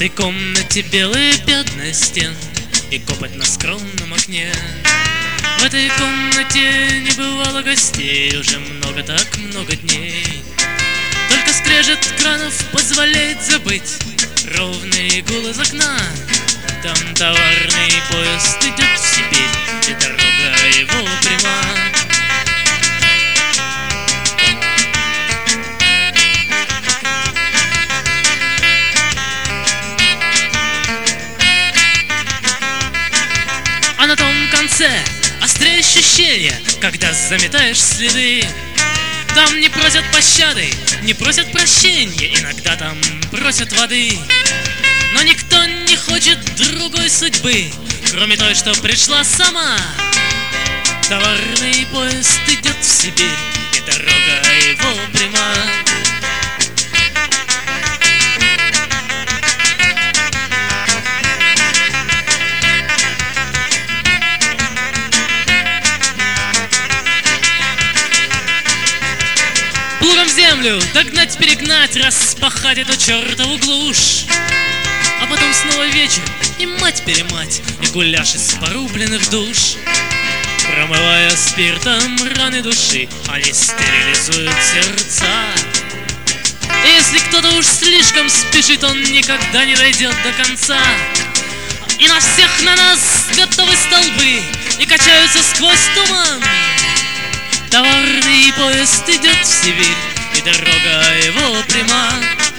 этой комнате белые пятна стен и копоть на скромном окне. В этой комнате не бывало гостей уже много, так много дней. Только скрежет кранов позволяет забыть ровный гул из окна. Там товарный поезд идет в Сибирь, и дорога его пряма. А на том конце острее ощущение, когда заметаешь следы. Там не просят пощады, не просят прощения, иногда там просят воды. Но никто не хочет другой судьбы, кроме той, что пришла сама. Товарный поезд идет в Сибирь, и дорога его пряма. Плугом в землю догнать, перегнать, распахать эту чертову глушь. А потом снова вечер, и мать-перемать, и гуляш из порубленных душ. Промывая спиртом раны души, они стерилизуют сердца. И если кто-то уж слишком спешит, он никогда не дойдет до конца. И на всех на нас готовы столбы, и качаются сквозь туман. Товарный поезд идет в Сибирь, и дорога его пряма.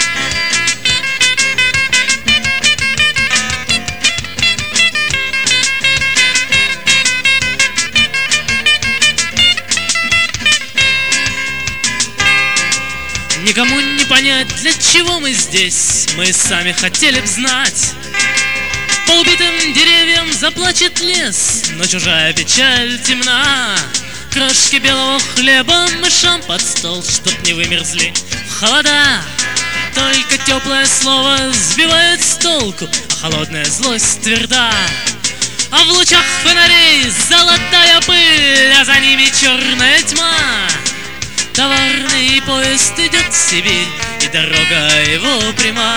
Никому не понять, для чего мы здесь, мы сами хотели б знать. По убитым деревьям заплачет лес, но чужая печаль темна. Крошки белого хлеба мышам под стол, чтоб не вымерзли в холода. Только теплое слово сбивает с толку, а холодная злость тверда. А в лучах фонарей золотая пыль, а за ними черная тьма. Товарный поезд идет в Сибирь, и дорога его пряма.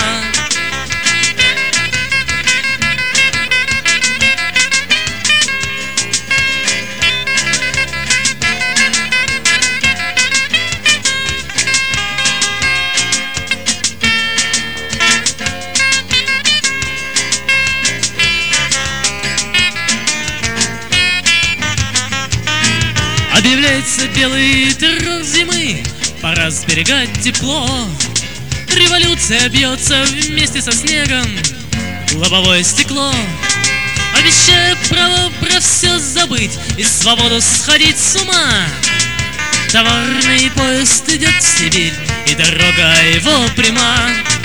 Объявляется белый террор зимы, пора сберегать тепло. Революция бьется вместе со снегом, лобовое стекло, обещая право про все забыть и свободу сходить с ума. Товарный поезд идет в Сибирь, и дорога его пряма.